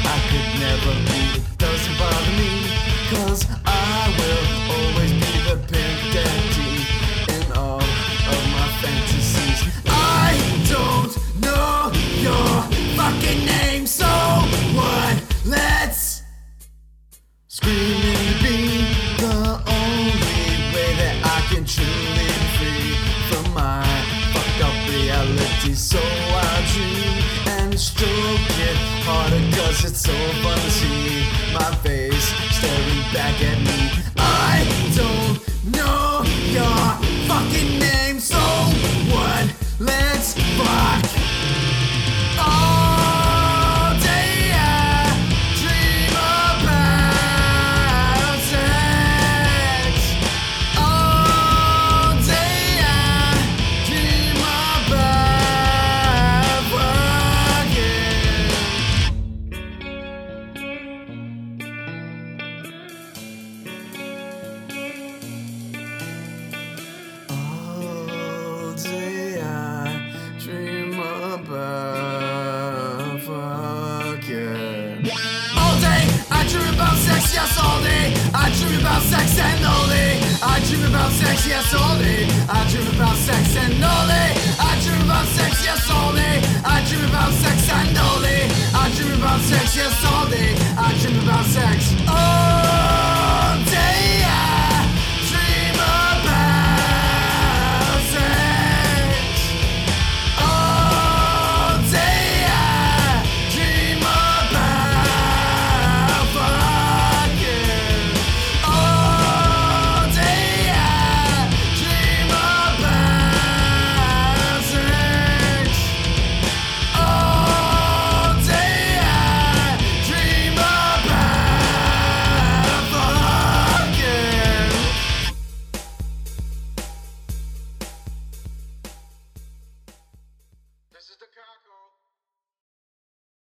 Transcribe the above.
I could never be. Doesn't bother me, 'cause I will always be the pimp daddy in all of my fantasies. I don't know your fucking name, so what? Let's scream and be the only way that I can truly be free from my fucked up reality. So I dream and stroke it harder, 'cause it's so fun to see my face staring back at me. I don't know your fucking name, so what? Let's fuck. All day I dream about sex. All day I dream about fucking. All day I dream about fucking. All day I dream about sex, yes, all day I dream about sex and only. I dream about sex, yes, all day I dream about sex and only. I dream about sex, yes, all day I dream about sex and only. I dream about sex, yes, all day I dream about sex. Oh.